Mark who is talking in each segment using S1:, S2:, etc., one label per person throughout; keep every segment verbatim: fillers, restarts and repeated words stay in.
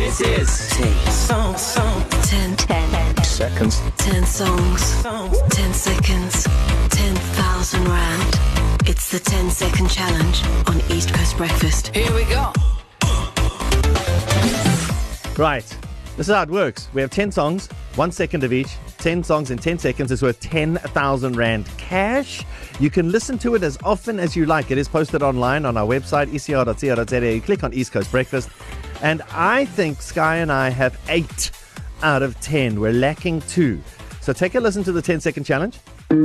S1: This is ten song, song, ten, ten seconds, ten songs, ten seconds, ten thousand rand. It's the ten second challenge on East Coast Breakfast. Here we go.
S2: Right. This is how it works. We have ten songs, one second of each. ten songs in ten seconds is worth ten thousand rand cash. You can listen to it as often as you like. It is posted online on our website, e c r dot c o dot z a. You click on East Coast Breakfast. And I think Sky and I have eight out of ten. We're lacking two. So take a listen to the ten second challenge.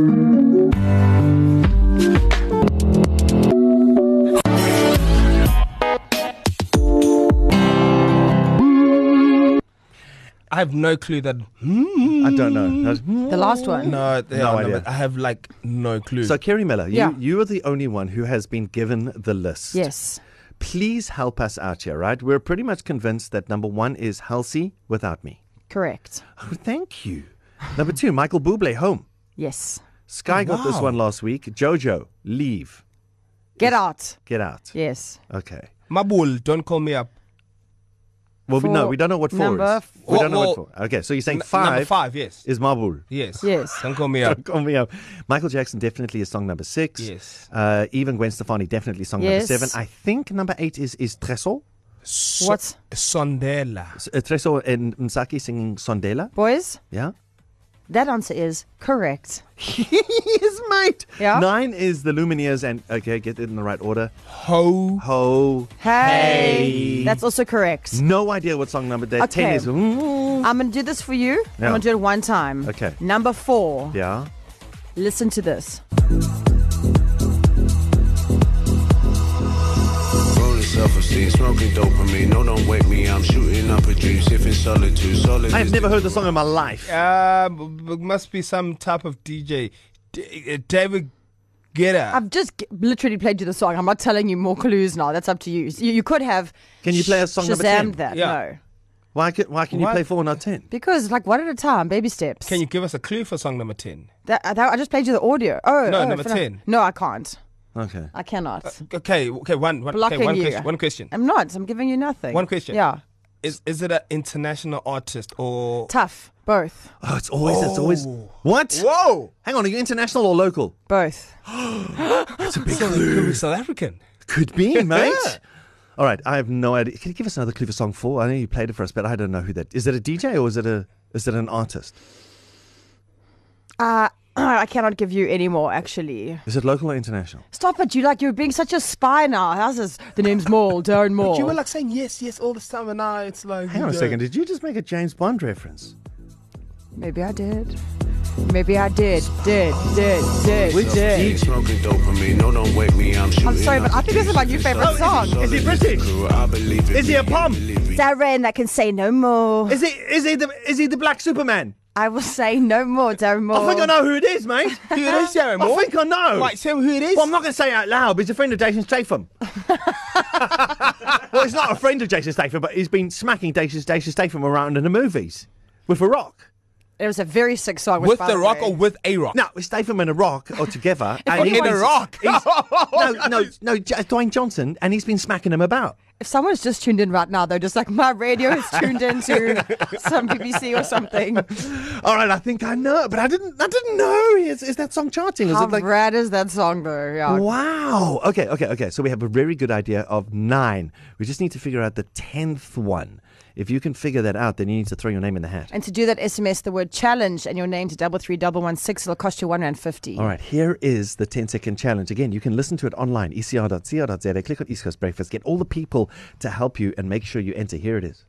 S3: I have no clue that.
S2: I don't know.
S4: The last one.
S3: No,
S2: No
S3: no
S2: idea.
S3: I have like no clue.
S2: So, Kerry Miller, you,
S4: Yeah.
S2: you are the only one who has been given the list.
S4: Yes.
S2: Please help us out here, right? We're pretty much convinced that number one is Halsey Without Me.
S4: Correct.
S2: Oh, thank you. Number two, Michael Bublé, Home.
S4: Yes.
S2: Sky
S3: Oh,
S2: got this
S3: wow.
S2: one last week. Jojo, Leave.
S4: Get out.
S2: Get out.
S4: Yes.
S2: Okay.
S3: Mabul, don't call me up.
S2: Well, we,
S4: For
S2: no, we don't know what four
S4: number
S2: is.
S4: f-
S2: We don't know
S3: Well,
S2: what four. Okay, so you're saying
S3: N-
S2: five,
S3: Number five, yes.
S2: is Mabul.
S3: Yes.
S4: Yes.
S3: Don't call me up.
S2: Call me up. Michael Jackson definitely is song number six.
S3: Yes.
S2: Uh, even Gwen Stefani definitely song
S4: Yes.
S2: number seven. I think number eight is is Tresor.
S3: So-
S4: What?
S3: Sondela.
S2: S- uh, Tresor and Msaki singing Sondela.
S4: Boys,
S2: Yeah.
S4: that answer is correct.
S2: Yes, mate.
S4: Yeah.
S2: Nine is the Lumineers, and okay, get it in the right order.
S3: Ho.
S2: Ho.
S4: Hey. That's also correct.
S2: No idea what song number that. Ten
S4: Okay.
S2: is. Mm,
S4: I'm going to do this for you.
S2: Yeah.
S4: I'm going to do it one time.
S2: Okay.
S4: Number four.
S2: yeah.
S4: Listen to this.
S5: Rolling self-esteem, smoking dopamine. No, don't wake me. I'm shooting up a dream, sipping solitude. Solid.
S2: I've never heard the song in my life.
S3: Uh, b- b- must be some type of D J. D- uh, David Guetta.
S4: I've just g- literally played you the song. I'm not telling you more clues now. That's up to you. You, you could have
S2: Can you play a song number ten?
S4: Shazammed that.
S3: Yeah.
S4: No.
S2: Why can, why can you
S3: What?
S2: play four, not ten?
S4: Because, like, one at a time, baby steps.
S3: Can you give us a clue for song number ten?
S4: That, that, I just played you the audio. Oh,
S3: No,
S4: oh,
S3: number
S4: for no-
S3: ten.
S4: No, I can't.
S2: Okay.
S4: I cannot.
S3: Okay, okay, one, one, okay,
S4: Blocking
S3: one
S4: you.
S3: question. One question.
S4: I'm not. I'm giving you nothing.
S3: One question.
S4: Yeah.
S3: Is is it an international artist or?
S4: Tough. Both.
S2: Oh, it's always, it's always. What?
S3: Whoa!
S2: Hang on, are you international or local?
S4: Both.
S2: It's a big
S3: So
S2: clue.
S3: could be South African.
S2: Could be, mate.
S3: Yeah.
S2: All right, I have no idea. Can you give us another clue for song four? I know you played it for us, but I don't know who that is. It a D J or is it a is it an artist?
S4: Uh, I cannot give you any more, actually.
S2: Is it local or international?
S4: Stop it. You like, you're being such a spy now. How's this? The name's Maul, Darren Maul.
S3: But you were like saying yes, yes all the time, and now it's like.
S2: Hang on a
S3: you
S2: second.
S3: don't.
S2: Did you just make a James Bond reference?
S4: Maybe I did. Maybe I did. Did. Did. Did.
S2: Which
S4: did.
S2: D J?
S5: Smoking dopamine. No, don't wake me. I'm shooting.
S4: I'm sorry, but
S5: up
S4: I
S5: a
S4: think this is
S5: dream,
S4: my new
S5: sipping
S4: favorite
S5: solid.
S4: song.
S2: Is he British?
S5: I believe it.
S2: Is he a pom?
S4: Darren that can say no more.
S2: Is he is he the is he the Black Superman?
S4: I will say no more, Darren Maul.
S2: I think I know who it is, mate.
S3: Who it is, Darren
S2: I
S3: Moore?
S2: think I know.
S3: Right, tell me who it is.
S2: Well, I'm not going to say it out loud, but he's a friend of Jason Statham. Well, he's not a friend of Jason Statham, but he's been smacking Jason, Jason Statham around in the movies with a rock.
S4: It was a very sick song. which,
S3: with
S4: by
S3: the rock
S4: way-
S3: or with a rock?
S2: No, it's Statham and a rock or together. and
S3: In
S2: he's
S3: a
S2: been-
S3: rock.
S2: he's- no, no, no, J- Dwayne Johnson, and he's been smacking him about.
S4: If someone's just tuned in right now, though, just like my radio is tuned into some B B C or something.
S2: All right, I think I know, but I didn't. I didn't know. Is, is that song charting? Is
S4: How
S2: it like?
S4: rad is that song, though? Yeah.
S2: Wow. Okay, okay, okay. So we have a very good idea of nine. We just need to figure out the tenth one. If you can figure that out, then you need to throw your name in the hat.
S4: And to do that, S M S the word challenge and your name to double three double one six. It'll cost you one rand fifty.
S2: All right, here is the ten second challenge. Again, you can listen to it online, e c r dot co dot z a. Click on East Coast Breakfast. Get all the people to help you and make sure you enter. Here it is.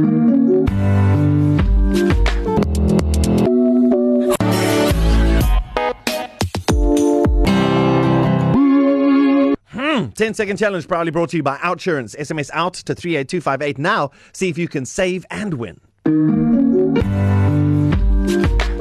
S2: ten second challenge proudly brought to you by Outsurance. S M S out to three eight two five eight now. See if you can save and win.